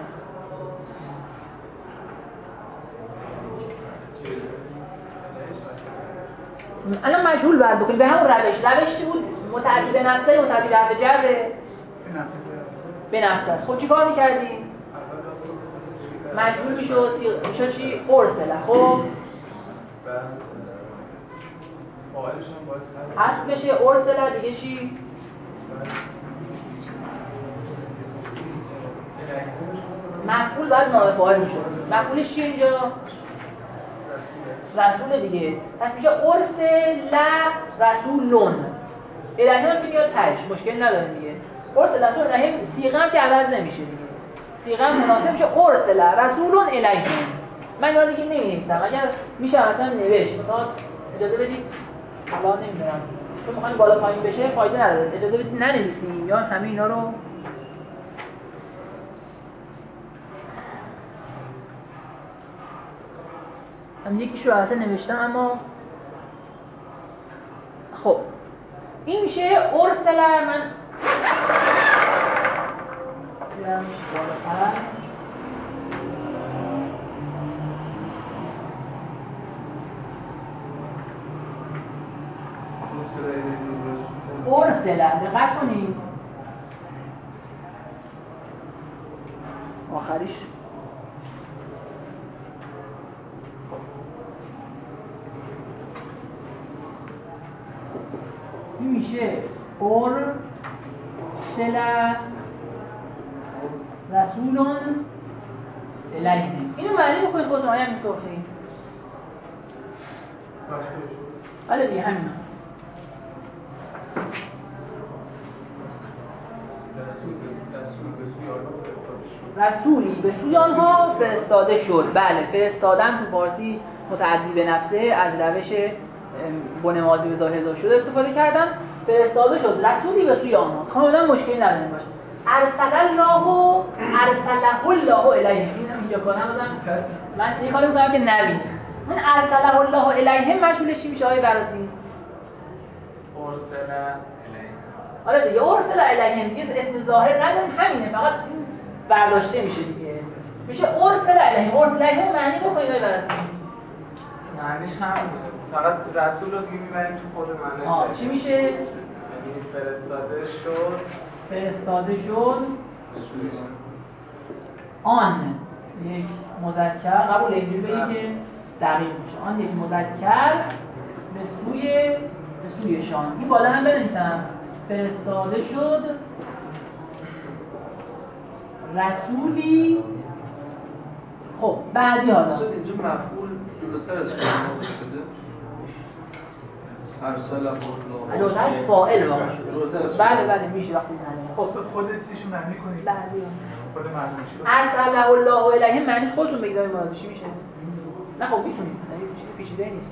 الان مجهول بعد بکنید به همون روش چی بود؟ متعدی به نفسه، متعدی به حرف جر به نفسه. خب چی کار می‌کردیم؟ مجهول میشد چی؟ ارسله. خب اصل بشه ارسله، دیگه چی؟ مفعول بعد نائب فاعل میشه. مفعولش چیه اینجا؟ رسول دیگه. پس میشه ارسل رسولون. الیهم هم که میاد تهش مشکل نداره دیگه. ارسل رسول الیهم، صیغه هم که عوض نمیشه دیگه. صیغه هم مناسب میشه ارسل رسولون الیهم. من اینا دیگه نمی‌نویسم. اگر میشه مثلا نوشت، مثلا اجازه بدید حالا نمیدونم چون میخوایم بالا پایین بشه فایده نداره، اجازه بدید ننویسیم یا همه اینا رو هم یکیشو اصلا نوشتم. اما خب این میشه ارسل. من بیارمش بالاتر. ارسل، دقت کنید آخریش این میشه ارسل رسولون الیهم. اینو معنی بکنید خودتون آیا همین سرخی؟ حالا دیگه همین رسولی به سوی آنها فرستاده شد. بله، فرستادن تو فارسی متعدی به نفسه، از روش بنمازی به ظاهر شده استفاده کردن. فرستاده شد رسولی به سوی آنها، کاملا مشکلی نداره باشه. ارسل الله، ارسله الله الیهم. اینم اینجا کنم بزنم من یه کاری می‌کنم که نبینید. من ارسله الله الیهم مجهولش چی میشه آیه براتی؟ ارسل الیهم. آره دیگه ارسل الیهم دیگه اسم ظاهر نداریم، همینه، فقط این برداشته میشه دیگه. میشه ارسل الیهم. ارسل الیهم معنی بکنید آیه براتی. معنیش هم فقط رسول رو دیگه میبریم تو خود معنی. چی میشه؟ یعنی فرستاده شد. فرستاده شد آن یک مذکر، قبول اینجوری بگید که دقیق میشه. آن یک مذکر به سویشان. این بالا هم بنویسم فرستاده شد رسولی. خب بعدی حالا اینجا مفعول جلوتر از فاعل شده. ارسل الله جلوتر فاعل واقع شده. بله میشه وقتی زنه. خب خودت چیشو معنی کنید. بله خود معنی چی؟ ارسل الله الیهم معنی خودتون بگید مراد چی میشه؟ نه خب میتونید، یعنی چیزی پیچیده نیست.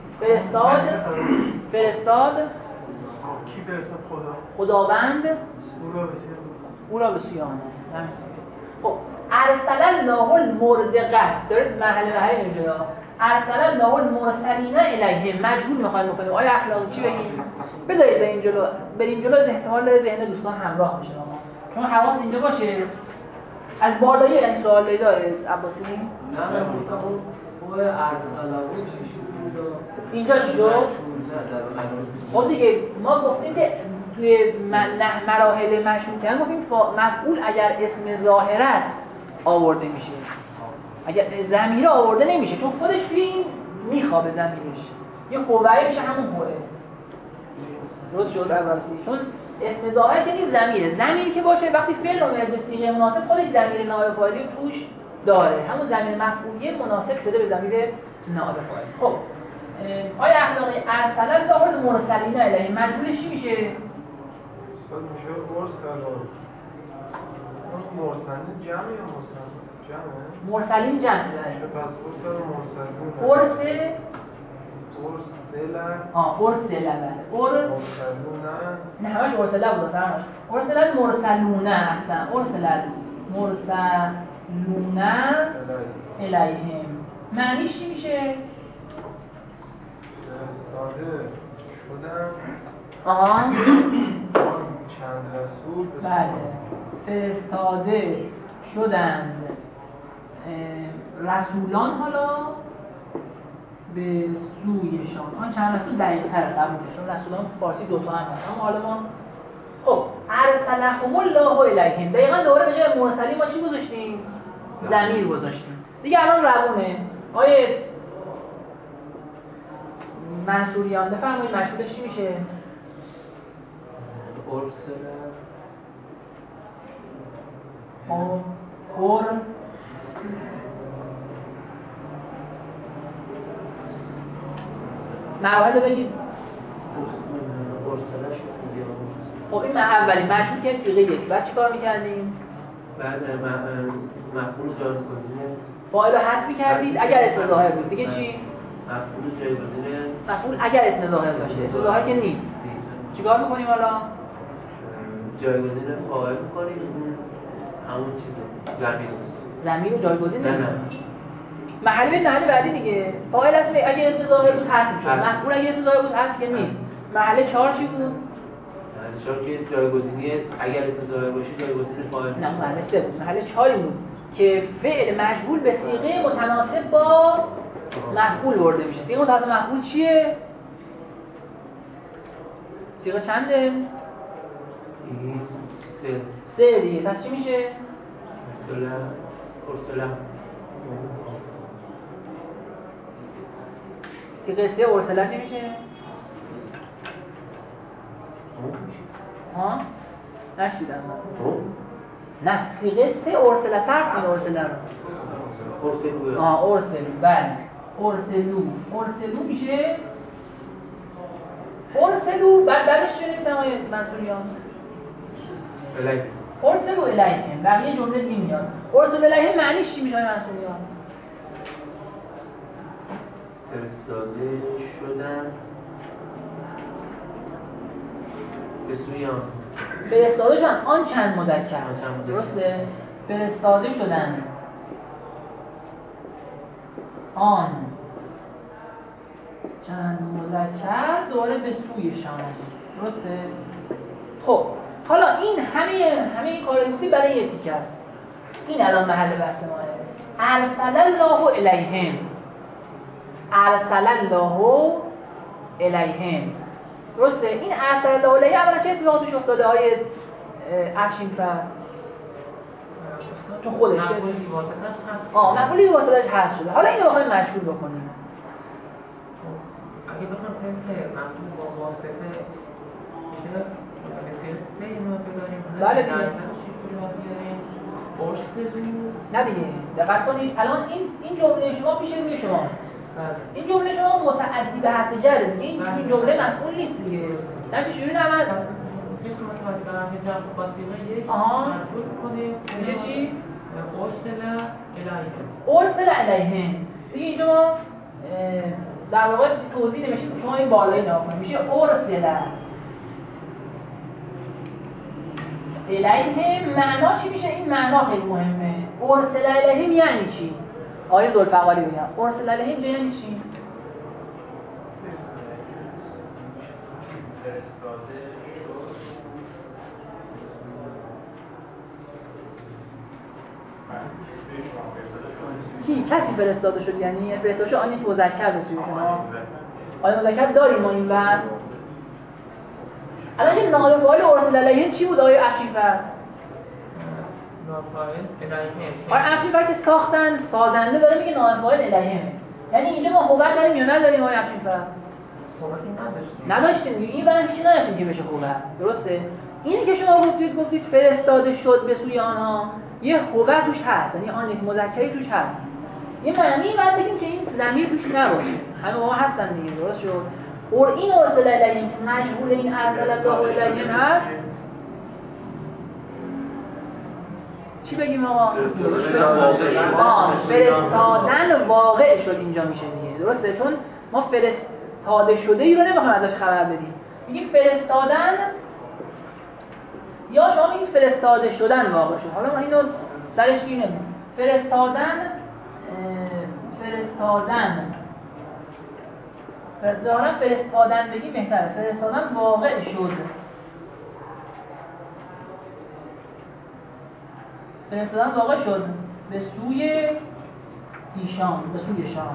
فرستاد کی فرستاد؟ خداوند او را به سوی آنها. خب ارسل الله المردقه، دارید مرحله اینجا. ارسل الله المرسلین الیهم مجهول میخوایم بکنیم. آیا اخلاقی چی بگیم؟ بذارید به این جلو بریم جلو، احتمال داره ذهن دوستان همراه بشه. شما حواس اینجا باشه. از بالایی این سوال داره عباسی؟ نه گفتم اون ارسل اینجا چی شد؟ خب دیگه ما گفتیم که توی مراحل مشروط کردن گفتیم مفعول اگر اسم ظاهر است آورده میشه، اگر ضمیر آورده نمیشه، چون خودش توی این میخوابه ضمیرش. یه خوبه میشه همون خوبه. درست شد عباسی؟ چون اسم ظاهر که نیست ضمیره. ضمیر که باشه وقتی فعل اومد به صیغه مناسب خودش ضمیر نائب فاعلی توش داره. همون ضمیر مفعولیه مناسب شده به ضمیر نائب فاعل. خب آیا اخلاقی ارسل الله المرسلین الیهم مجهولش چی میشه؟ استاد میشه مرسلون. مرسلین جمع یا مرسل؟ جمعه؟ مرسلین جمع داره. پس مرسل مرسلون. ارسله بله. مرسلونه. نه همش ارسله بود فرماش. ارسله مرسلونه اصلا. ارسله مرسلونه الیهم. معنیش چی میشه؟ فرستاده شدن. چند رسول. بله. فرستاده شدند رسولان حالا به سویشان. چند رسول دقیق‌تر قبول میشه. رسولان فارسی دوتا هم هست. اما حالا ما خب ارسلهم الله الیهم. دقیقاً دوباره به جای مرسلین ما چی گذاشتیم؟ ضمیر گذاشتیم. دیگه الان روونه. آیه منصوریان بفرمایید مشهورش چی میشه؟ مراحل بگید. خب این اولی مشهور که صیغه یک. بعد چیکار می‌کردیم؟ بعد مفعول جایگزین فاعل رو حذف می‌کردید اگر اسم ظاهر بود. دیگه چی؟ مفعول جایگزین مفعول اگر اسم ظاهر باشه. اسم ظاهر که نیست. چیکار می‌کنیم حالا؟ جایگزین فاعل می‌کنیم. همون چیزه. ضمیر رو جایگزین نمی‌کنیم. محل بعدی دیگه. فاعل اسم اگه اسم ظاهر بود حذف می‌شد. مفعول اگه اسم ظاهر بود حذف که نیست. محل 4 چی بود؟ چون که جایگزینی اگر اسم ظاهر باشه جایگزین فاعل. نه محل 3 بود. محل 4 بود که فعل مجهول به صیغه متناسب با مفعول برده میشه. صیغه متناسب مفعول چیه؟ صیغه چنده؟ 3 دیگه. پس چی میشه؟ ارسله. صیغه 3 ارسله چی میشه؟ ها؟ نشیدم. نه صیغه 3 ارسله فرق کنه ارسله رو. ارسلو بله. ارسلو میشه ارسلو بعد درش چی نمیدم آیه منصوریان؟ ارسلو الیهم. بقیه جمله دیگه میاد. ارسلو الیهم معنیش چی میشه آیه منصوریان؟ فرستاده شدن به سوی آن. فرستاده شدن آن چند مذکر. درسته؟ فرستاده شدن آن چند مذکر دوباره به سویشان. درسته؟ خب حالا این همه این کار گفتی برای یه تیکه است. این الان محل بحث ماه. ارسل الله الیهم. ارسل الله الیهم. درسته؟ این ارسل الله الیهم اولا چه اتفاقی توش افتاده آیه افشین فرد؟ چون خودش مفعولی به واسطه‌اش حذف شده. حالا اینو بخوایم مجهول بکنیم. اگه بخوام طبق مفعول با واسطه میشه مثل سه اینو ببریم. بله دیگه. ارسلو. نه دیگه. دقت کنید الان این جمله شما پیش روی شماست. این جمله شما متعدی به حرف جره دیگه. این جمله مفعول نیست دیگه. نه چه شروع نمد. میشه متوجه دارم یه جمع با صیغه یک مجهول کنیم. میشه چی؟ ارسل الیهم. دیگه اینجا ما در واقع توضیح نمیشه. شما این بالایی نگاه کنید. میشه ارسل الیهم. معنا چی میشه؟ این معنا خیلی مهمه. ارسل الیهم یعنی چی؟ آیه ذوالفقاری بگم. ارسل الیهم یعنی چی؟ کی کسی فرستاده شد یعنی فرستاده شد آن یک مذکر به سوی شما. آیا مذکر داریم ما این ور؟ الان این نام فاعل ارسل الیهم چی بود آیه افشین‌فر؟ آره افشین‌فر که ساختن سازنده داره میگه نام فاعل الیهم. یعنی اینجا ما هویت داریم یا نداریم آیه افشین‌فر؟ نداشتیم دیگه. این برام هیچی نداشتیم که بشه هویت. درسته؟ اینی که شما گفتید فرستاده شد به سوی آنها یه هویت توش هست. یعنی آن یک مذکری توش هست. یه معنی بعد بگیم که این ضمیر توش نباشه. همه ما هستن دیگه. درست شد؟ این ارسل الیهم که مشغول این ارسل الله الیهم هست چی بگیم آقا؟ فرستادن واقع شد اینجا میشه دیگه، درسته؟ چون ما فرستاده شده ای رو نمیخوایم ازش خبر بدیم، میگیم فرستادن، یا شما میگید فرستاده شدن واقع شد. حالا ما اینو سرش گیر نمیدیم. فرستادن بگیم بهتره. فرستادن واقع شد. فرستادن واقع شد به سوی ایشان، به سوی شام.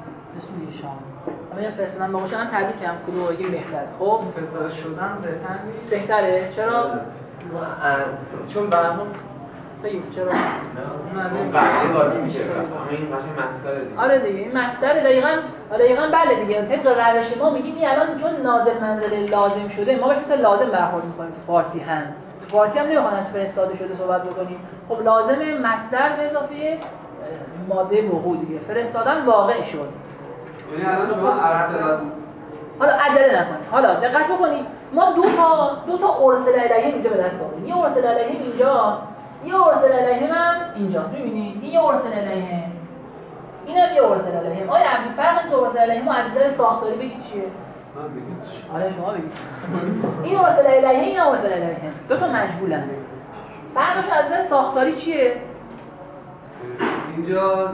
حالا فرستادن واقع شدن تعدیل کردم کدوم بگیم بهتره. خب فرستاده شدن بهتره. چرا؟ چون برامون بگیم چرا؟ اون قضیه واضح میشه. اما این قضیه مصدر دیگه. آره دیگه این مصدر دقیقاً بله دیگه. طبق روش ما میگیم این الان چون نازل منزله لازم شده ما بهش مثل لازم برخورد می‌کنیم تو فارسی هم. تو فارسی هم نمی‌خوان از فرستاده شده صحبت بکنیم. خب لازم مصدر به اضافه ماده وقوع دیگه. فرستادن واقع شد. یعنی الان شما عرض حالا عجله نکنید. حالا دقت بکنید ما دو تا ارسل الیه اینجا به دست آوردیم. یه ارسل الیه اینجاست. یه ارسل الیه هم اینجاست. می‌بینید؟ این یه ارسل الیه. اینم یه ارسل الیه. آیا فرق دو ارسل الیه ما از نظر ساختاری بگید چیه؟ آره شما بگید. این ارسل الیه این ارسل الیه. دو تا مجهولن. فرقش از نظر ساختاری چیه؟ اینجا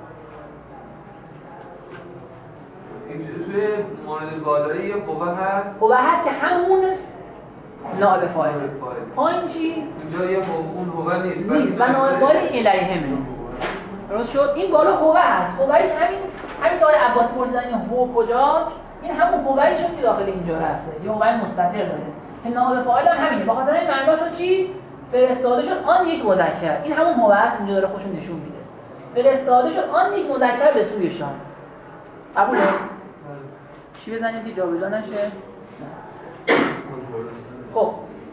توی مورد بالایی یه قوه هست. قوه هست که همون نائب فاعل. پایین چی؟ اینجا یه اون قوه نیست. و نائب فاعل الیه منه. درست شد؟ این بالا قوه هست. قوه همین که آقای عباس پرسیدن این هو کجاست؟ این همون قوه‌ای شد که داخل اینجا رفته. یه قوه مستتر داره. که نائب فاعل هم همینه. بخاطر این معنی شد چی؟ فرستاده شد آن یک مذکر. این همون هو است اینجا داره خودشون نشون میده. فرستاده شد آن یک مذکر به سویشان. قبوله؟ چی بزنیم که جابجا نشه؟ خب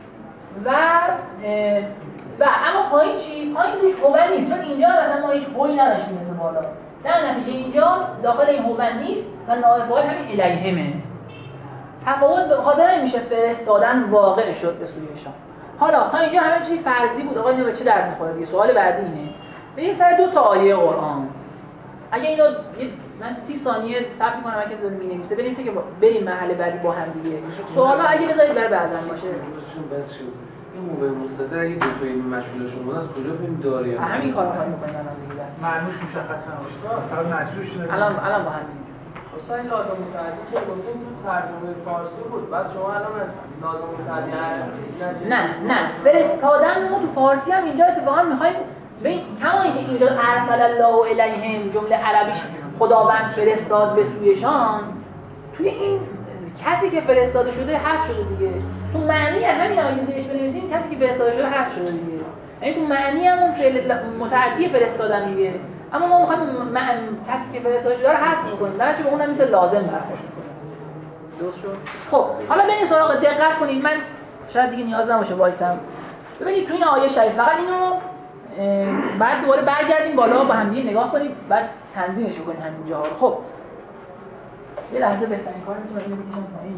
و اما پایین چی؟ پایین توش هوبن نیست، چون اینجا مثلا ما هیچ هوی نداشتیم مثل بالا. در نتیجه اینجا داخل این هوبن نیست و نائب فاعل همین الیهمه. تفاوت به خاطر میشه فرستادن واقع شد به سویشان. حالا تا اینجا همه چی فرضی بود. آقا اینو به چه درد می‌خوره دیگه؟ سوال بعدی اینه. بریم سر دو تا آیه قرآن. اگه اینو من 30 ثانیه صبر می‌کنم اگه داره می‌نویسه بنویسه که بریم مرحله بعدی با هم دیگه. سوالا اگه بذارید برای بعداً باشه. این موقع مستتر اگه دو تا این مشغول شما از کجا فهم داری؟ همین کارو می‌خوایم بکنیم الان دیگه. معنیش مشخص نباشه. فقط مجبور شده. الان با هم دیگه. اصلا این لازم متعدی که گفتیم تو ترجمه فارسی بود. بعد شما الان از لازم متعدی نه فرستادن ما تو فارسی هم اینجا اتفاقا می‌خوایم ببین کما اینکه اینجا ارسل الله الیهم جمله عربیش خداوند فرستاد به سویشان، توی این کسی که فرستاده شده هست شده دیگه. تو معنی همین اگه زیرش بنویسیم کسی که فرستاده شده هست شده دیگه. یعنی تو معنی هم اون فعل متعدی فرستادن دیگه. اما ما می‌خوایم کسی که فرستاده شده رو حذف کنیم. در چه اونم مثل لازم برخورد کنیم. درست شد؟ خب حالا بریم سراغ دقت کنید. من شاید دیگه نیاز نباشه وایسم. ببینید تو این آیه شریف فقط اینو بعد دوباره برگردیم بالا با هم دیگه نگاه کنیم بعد تنظیمش بکنیم همین جاها رو. خب یه لحظه بهترین کار می‌تونم اینو بکشم پایین.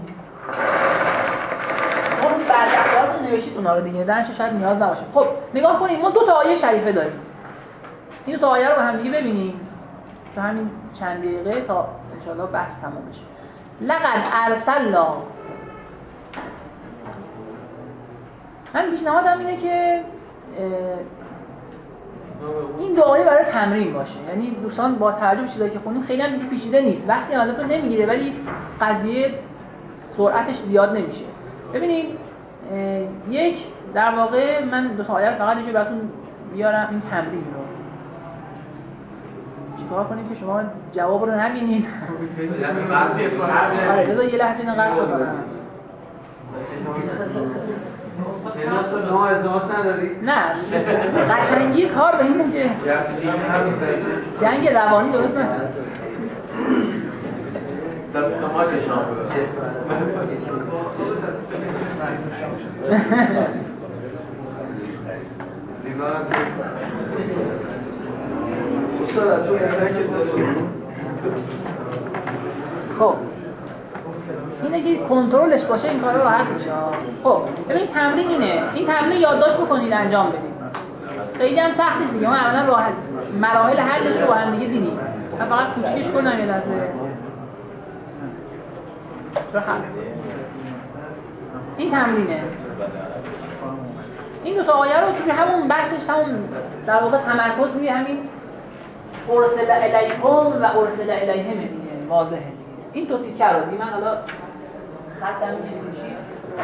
ما برداشت‌هاتون نوشتید اونا رو دیگه. درنچه شاید نیاز نباشه. خب نگاه کنید ما دو تا آیه شریفه داریم. این دو تا آیه رو با هم دیگه ببینیم. تو همین چند دقیقه تا ان شاءالله بحث تمام بشه. لقد ارسلنا. من پیشنهادم اینه که این دو آیه برای تمرین باشه. یعنی دوستان با توجه به چیزایی که خوندیم خیلی هم دیگه پیچیده نیست. وقتی ازتون نمیگیره ولی قضیه سرعتش زیاد نمیشه. ببینید یک در واقع من دو تا آیه فقط یه براتون بیارم این تمرین رو. چیکار کنیم که شما جواب رو نبینید؟ آره بذار یه لحظه اینو قطع کنم. ما ازدواج نداری؟ نه قشنگی کار به اینه که جنگ روانی درست نکنه. خب اینه که کنترلش باشه این کارا راحت میشه. خب ببین تمرین اینه. این تمرین یادداشت بکنید انجام بدید. خیلی هم سخت نیست دیگه، ما عملاً راحت مراحل حلش رو با هم دیگه دیدیم. من فقط کوچیکش کنم یه لحظه. این تمرینه. این دو تا آیه رو توی همون بحثش همون در واقع تمرکز روی همین ارسل الیکم و ارسل الیهم دیگه، واضحه. این دو تیکه رو من حالا خطم میشه کشید.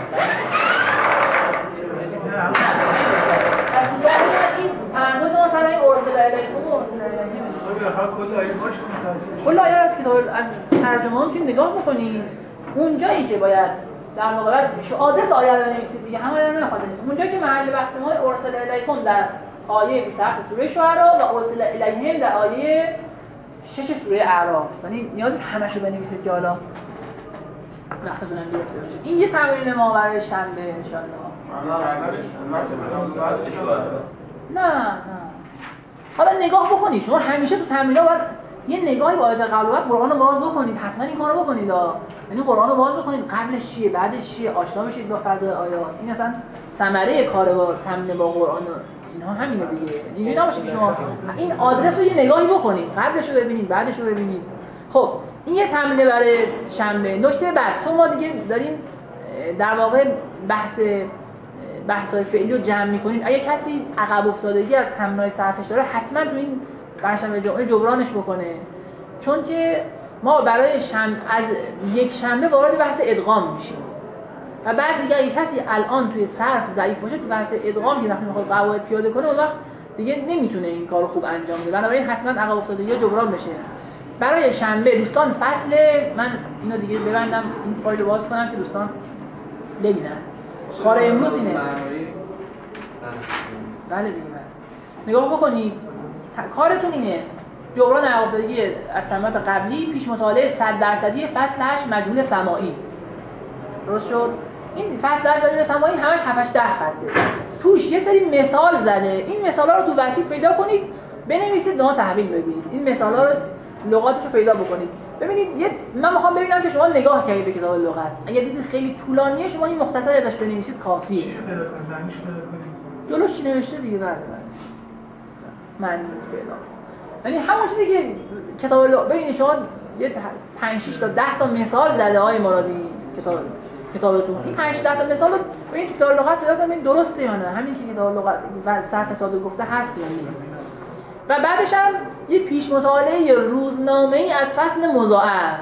این تمرکز ما سر این ارسل الیکم و ارسل الیهم. کل آیه رو از کتاب ترجمه ها میتونید نگاه بکنید. اونجایی که باید در واقع آدرس آیه رو بنویسید دیگه، همه آیه رو نخواهید بنویسید. اونجایی که محل بحث ما ارسل الیکم در آیه 27 سوره شعرا و ارسل الیهم در آیه 6 سوره اعراف. یعنی نیاز همش رو بنویسید که حالا وقتتون هم بیفته باشه. این یه تمرین ما برای شنبه ان شاء الله. نه حالا نگاه بکنید، شما همیشه تو تمرین‌ها باید یه نگاهی با آیات قبل قرآن رو باز بکنید، حتما این کارو بکنید. یعنی قرآن رو باز بکنید، قبلش چیه بعدش چیه، آشنا بشید با فضای آیات. این اصلا ثمره کار با تمرین با قرآن اینها همینه دیگه. اینجوری نباشه که شما این آدرس رو یه نگاهی بکنید، قبلش رو ببینید بعدش رو ببینید. خب این یه تمرین برای شنبه. نکته بعد تو ما دیگه داریم در واقع بحث‌های فعلی رو جمع می‌کنیم. اگه کسی عقب افتادگی از تمرین‌های صرفش داره حتما تو این برشنبه جمعه جبرانش بکنه، چون که ما برای از یک شنبه وارد بحث ادغام میشیم و بعد دیگه اگه کسی الان توی صرف ضعیف باشه تو بحث ادغام که وقتی میخواد قواعد پیاده کنه اون وقت دیگه نمیتونه این کارو خوب انجام بده. بنابراین حتما عقب افتادگی جبران بشه. برای شنبه دوستان فصل من اینو دیگه ببندم، این فایل رو باز کنم که دوستان ببینن. کار امروز اینه. بله دیگه نگاه بکنید، کارتون اینه جبران عقب افتادگی از سنوات قبلی، پیش مطالعه 100% فصل 8 مجموع سماعی. درست شد؟ این فصل 8 مجموع سماعی همش 7-10 فصله. توش یه سری مثال زده. این مثالا رو تو وسیط پیدا کنید، بنویسید، نه تحویل بدید. این مثالا رو لغاتش رو پیدا بکنید. ببینید من میخوام ببینم که شما نگاه کردید به کتاب لغت. اگه دیدید خیلی طولانیه شما این مختصر ازش بنویسید کافیه. جلوش چی نوشته دیگه بعد معنی پیدا. یعنی همون چیزی که کتاب ببینید شما یه 5-6 تا 10 تا مثال زده های مرادی کتابتون. این 5-10 تا مثال رو ببینید تو کتاب لغت پیدا کنید درسته یا نه. همین که کتاب لغت و صرف ساده گفته هست یا نیست. و بعدش هم یه پیش مطالعه روزنامه‌ای از فصل مضاعف.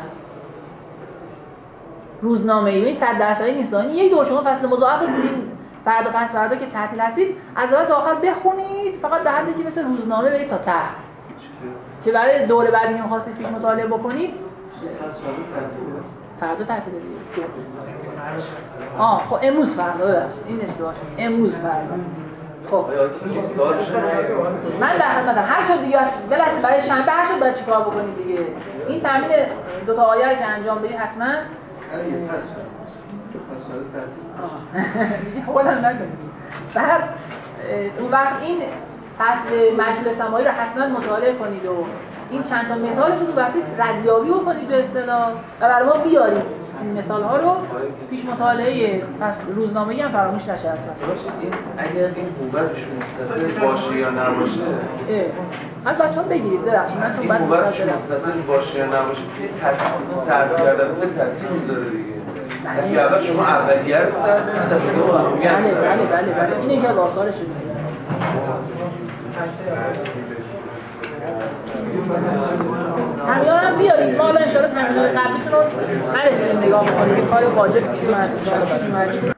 روزنامه‌ای این 100% نیست. یعنی یک دور شما فصل مضاعف دیدین فردا پس فردا که تعطیل هستید از اول تا آخر بخونید، فقط در حدی که مثل روزنامه برید تا ته که برای دوره بعدی هم خواستید پیش مطالعه بکنید. فردا تعطیل دیگه. خب امروز فردا است. این اشتباهه. امروز فردا. خب من در خدمتم. هر شد دیگه بلکه برای شنبه هر شد باید چیکار بکنید دیگه. این تمرین دو تا آیه رو که انجام بدید حتما دیگه حالا نکنید. بعد اون وقت این فصل مجموع سماعی رو حتما مطالعه کنید و این چند تا مثالش رو وسیط ردیابی کنید به اصطلاح و برای ما بیارید. این مثال ها رو پیش مطالعه فصل روزنامه‌ای هم فراموش نشه از فصل. این اگر این حوبتش متصل باشه یا نباشه از بچه‌ها بگیرید درست من تو بعد حوبتش متصل باشه یا نباشه که تاثیر صرف کردن به تاثیر میذاره دیگه. که اول شما اولیه رو بله این یکی از آثارش شده. تمرین‌ها هم بیارید. ما الان ان شاءالله تمرین‌های قبلیشون رو هر نگاه بکنیم. کار واجب نیست.